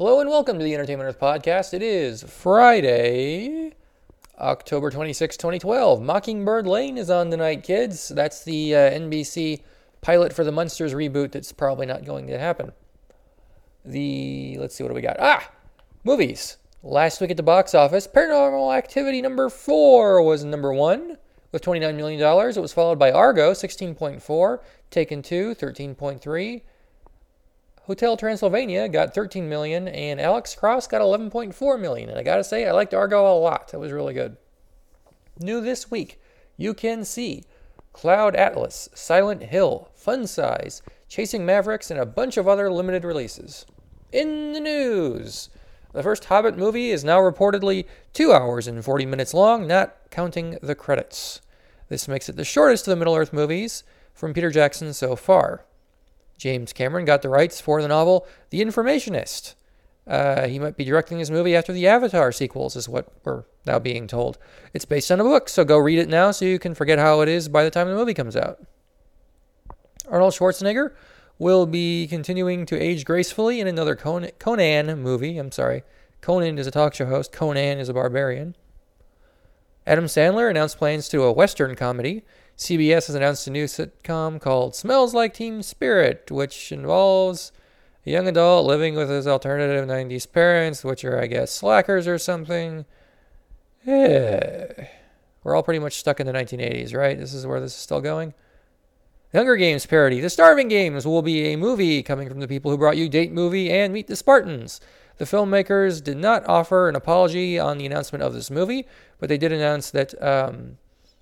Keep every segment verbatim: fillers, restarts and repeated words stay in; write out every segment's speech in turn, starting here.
Hello and welcome to the Entertainment Earth Podcast. It is Friday, October twenty-sixth, twenty twelve. Mockingbird Lane is on tonight, kids. That's the uh, N B C pilot for the Munsters reboot that's probably not going to happen. The, let's see, what do we got? Ah! Movies. Last week at the box office, Paranormal Activity number four was number one with twenty-nine million dollars. It was followed by Argo, sixteen point four, Taken two, thirteen point three, Hotel Transylvania got thirteen million dollars, and Alex Cross got eleven point four million dollars. And I gotta say, I liked Argo a lot. That was really good. New this week, you can see Cloud Atlas, Silent Hill, Fun Size, Chasing Mavericks, and a bunch of other limited releases. In the news, the first Hobbit movie is now reportedly two hours and forty minutes long, not counting the credits. This makes it the shortest of the Middle-earth movies from Peter Jackson so far. James Cameron got the rights for the novel The Informationist. Uh, he might be directing this movie after the Avatar sequels, is what we're now being told. It's based on a book, so go read it now so you can forget how it is by the time the movie comes out. Arnold Schwarzenegger will be continuing to age gracefully in another Conan, Conan movie. I'm sorry. Conan is a talk show host. Conan is a barbarian. Adam Sandler announced plans to do a Western comedy. C B S has announced a new sitcom called Smells Like Teen Spirit, which involves a young adult living with his alternative nineties parents, which are, I guess, slackers or something. Yeah. We're all pretty much stuck in the nineteen eighties, right? This is where this is still going. The Hunger Games parody, The Starving Games, will be a movie coming from the people who brought you Date Movie and Meet the Spartans. The filmmakers did not offer an apology on the announcement of this movie, but they did announce that um,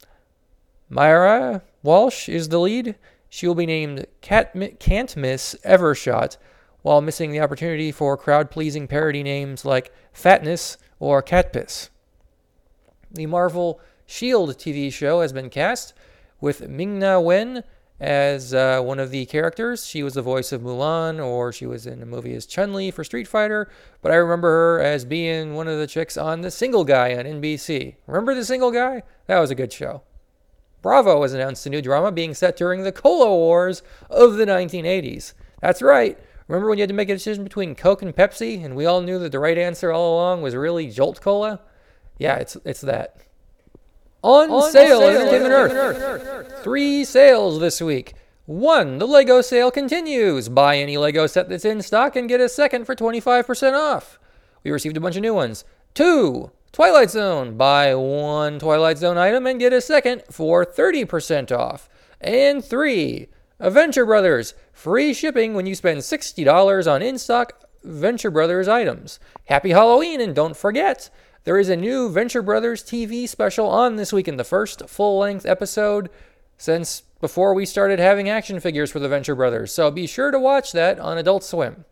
Myra Walsh is the lead. She will be named Cat- Can't Miss Evershot, while missing the opportunity for crowd-pleasing parody names like Fatness or Catpiss. The Marvel Shield T V show has been cast with Ming-Na Wen as uh, one of the characters. She was the voice of Mulan, or she was in a movie as Chun-Li for Street Fighter, but I remember her as being one of the chicks on The Single Guy on N B C. Remember The Single Guy? That was a good show. Bravo has announced a new drama being set during the Cola Wars of the nineteen eighties. That's right. Remember when you had to make a decision between Coke and Pepsi, and we all knew that the right answer all along was really Jolt Cola? Yeah, it's it's that. On, On sale, sale at Entertainment Earth. Earth. Three sales this week. One, the Lego sale continues. Buy any Lego set that's in stock and get a second for twenty-five percent off. We received a bunch of new ones. Two, Twilight Zone. Buy one Twilight Zone item and get a second for thirty percent off. And three, Venture Brothers. Free shipping when you spend sixty dollars on in-stock Venture Brothers items. Happy Halloween, and don't forget, there is a new Venture Brothers T V special on this week, in the first full-length episode since before we started having action figures for the Venture Brothers. So be sure to watch that on Adult Swim.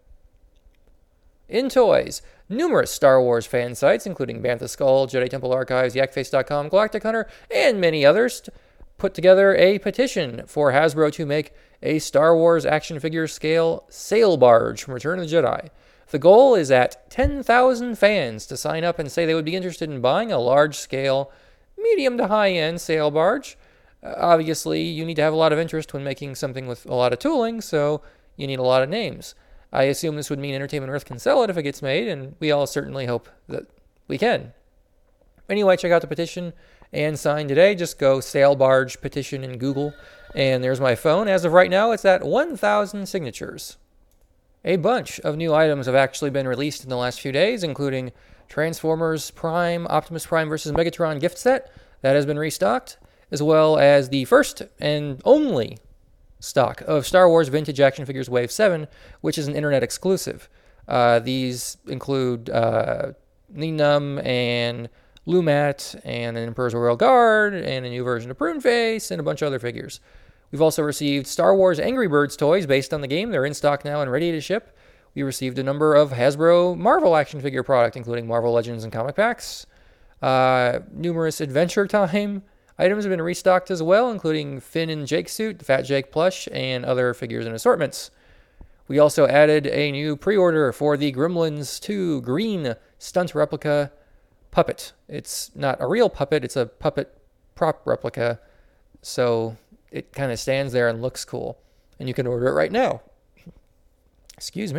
In toys, numerous Star Wars fan sites, including Bantha Skull, Jedi Temple Archives, Yak Face dot com, Galactic Hunter, and many others, put together a petition for Hasbro to make a Star Wars action figure scale sail barge from Return of the Jedi. The goal is at ten thousand fans to sign up and say they would be interested in buying a large-scale, medium to high-end sail barge. Uh, obviously, you need to have a lot of interest when making something with a lot of tooling, so you need a lot of names. I assume this would mean Entertainment Earth can sell it if it gets made, and we all certainly hope that we can. Anyway, check out the petition and sign today. Just go sail barge petition in Google, and there's my phone. As of right now, it's at one thousand signatures. A bunch of new items have actually been released in the last few days, including Transformers Prime, Optimus Prime versus. Megatron gift set that has been restocked, as well as the first and only stock of Star Wars Vintage Action Figures Wave seven, which is an internet exclusive. Uh, these include uh, Ninum and Lumat and an Emperor's Royal Guard and a new version of Pruneface and a bunch of other figures. We've also received Star Wars Angry Birds toys based on the game. They're in stock now and ready to ship. We received a number of Hasbro Marvel action figure product, including Marvel Legends and comic packs. Uh, numerous Adventure Time items have been restocked as well, including Finn and Jake suit, the Fat Jake plush, and other figures and assortments. We also added a new pre-order for the Gremlins two green stunt replica puppet. It's not a real puppet, it's a puppet prop replica, so it kind of stands there and looks cool. And you can order it right now. Excuse me.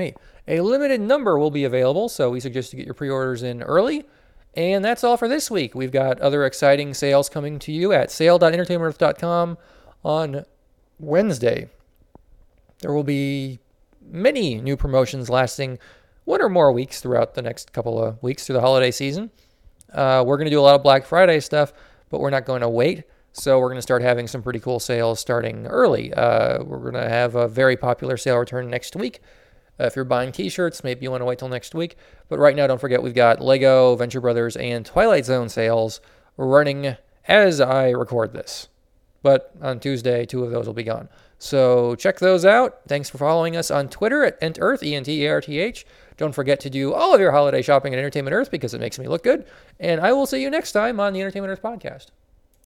A limited number will be available, so we suggest you get your pre-orders in early. And that's all for this week. We've got other exciting sales coming to you at sale dot entertainment earth dot com on Wednesday. There will be many new promotions lasting one or more weeks throughout the next couple of weeks through the holiday season. Uh, we're going to do a lot of Black Friday stuff, but we're not going to wait. So we're going to start having some pretty cool sales starting early. Uh, we're going to have a very popular sale return next week. Uh, if you're buying t-shirts, maybe you want to wait till next week. But right now, don't forget, we've got Lego, Venture Brothers, and Twilight Zone sales running as I record this. But on Tuesday, two of those will be gone. So check those out. Thanks for following us on Twitter at EntEarth, E N T E A R T H. Don't forget to do all of your holiday shopping at Entertainment Earth because it makes me look good. And I will see you next time on the Entertainment Earth podcast.